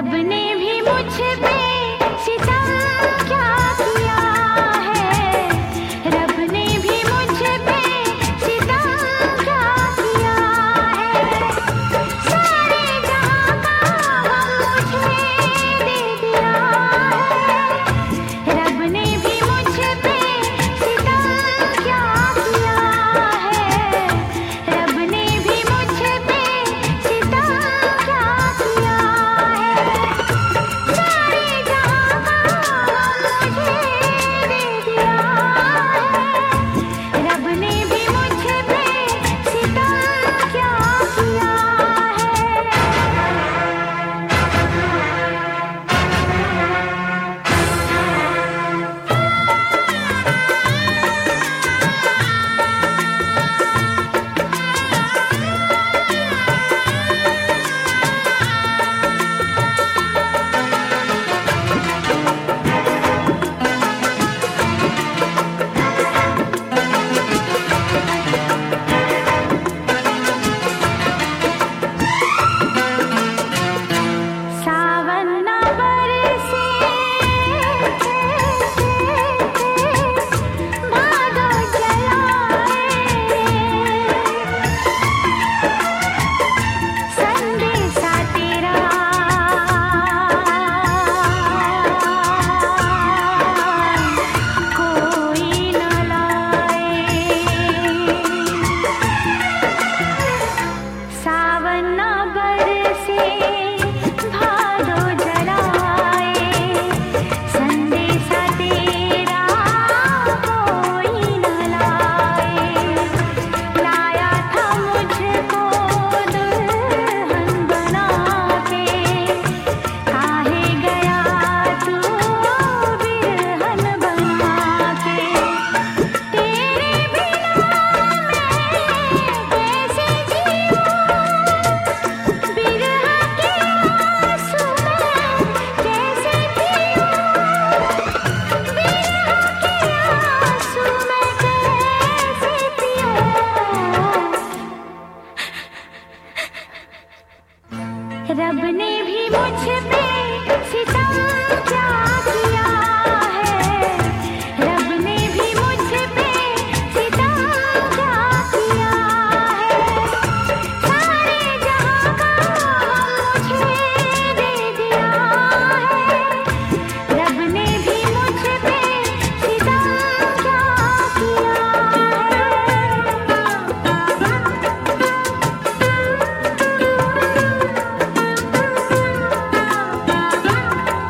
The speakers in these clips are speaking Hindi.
रब ने भी मुझ पे सितम क्या किया है, रब ने भी मुझ पे सितम क्या किया है। सारे जहां का गम मुझे दे दिया है, रब ने भी मुझ पे सितम क्या किया है, रब ने भी मुझ पे सितम क्या किया है। सारे जहां का गम मुझे दे दिया है, रब ने भी मुझ पे सितम क्या किया सावन न बरसे, भादो चलाए, संदेशा तेरा कोई न लाए। सावन न बरसे, भादो जलाए, संदेशा तेरा कोई न लाए। लाया था मुझको दुल्हन बना के, काहे गया तू बिरहन बना के। तेरे बिना मैं कैसे जीऊं, बिरह के आंसू मैं कैसे पीऊं, बिरह के आंसू मैं कैसे पीऊं। रब ने भी मुझ पे सितम क्या किया है, रब ने भी मुझ पे सितम क्या किया है। सारे जहां का गम मुझे दे दिया है, रब ने भी मुझ पे सितम क्या किया है।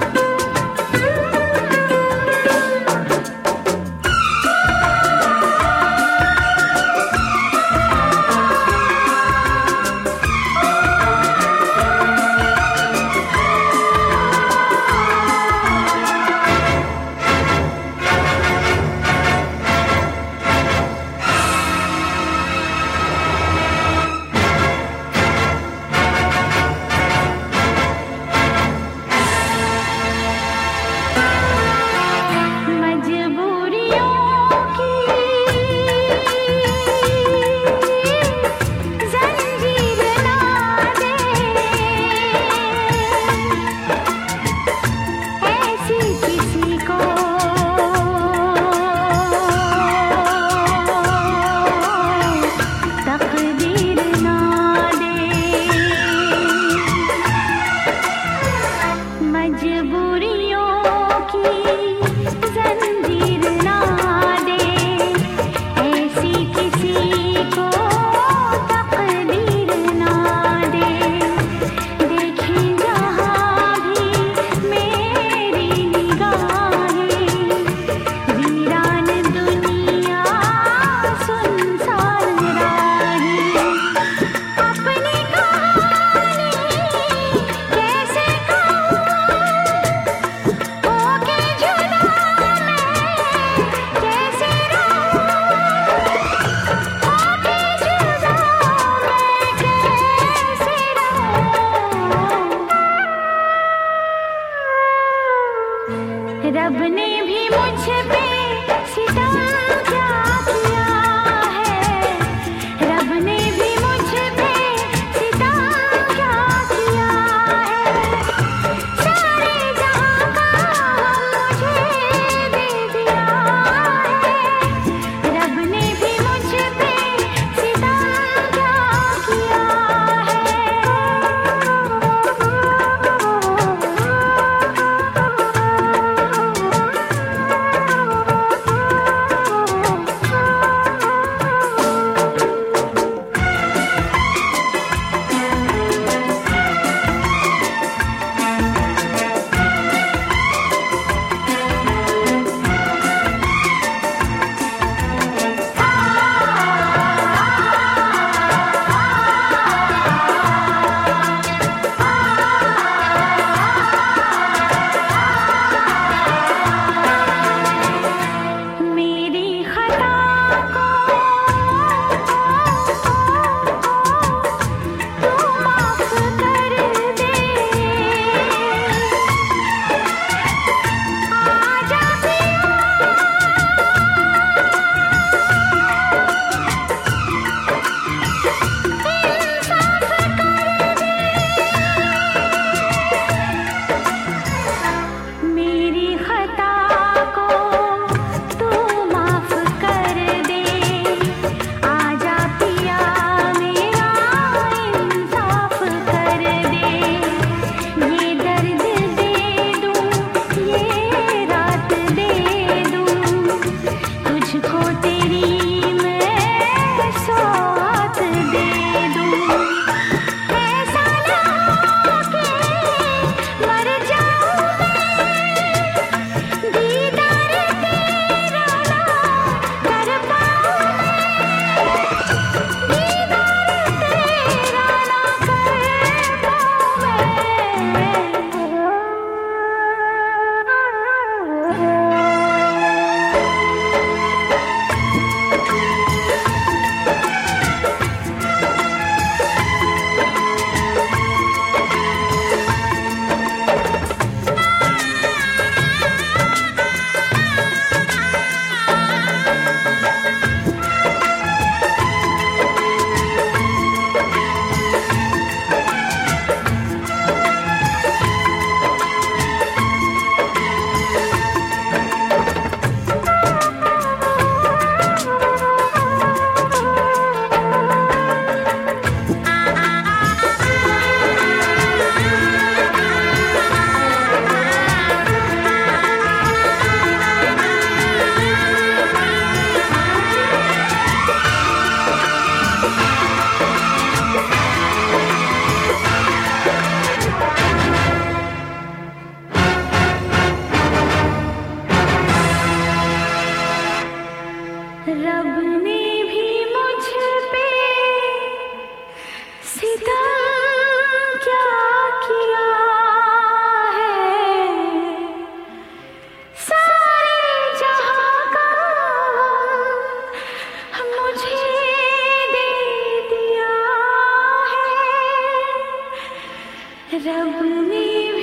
रब ने